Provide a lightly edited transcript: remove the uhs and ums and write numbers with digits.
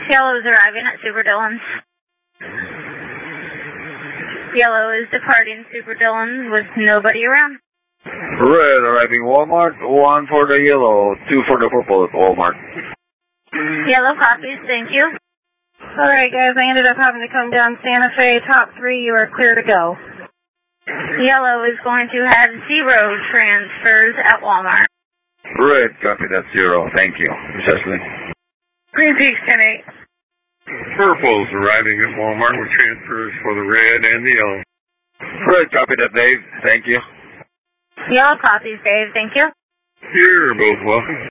Yellow is arriving at Super Dillon's. Yellow is departing Super Dillon's with nobody around. Red arriving Walmart, 1 for the yellow, 2 for the purple at Walmart. Yellow copies, thank you. Alright guys, I ended up having to come down Santa Fe, top 3, you are clear to go. Yellow is going to have 0 transfers at Walmart. Red, copy that 0, thank you. Chesley. Green Peaks 10-8. Purple's arriving at Walmart with transfers for the red and the yellow. Red, copy that Dave, thank you. Yellow copies, Dave, thank you. You're both welcome.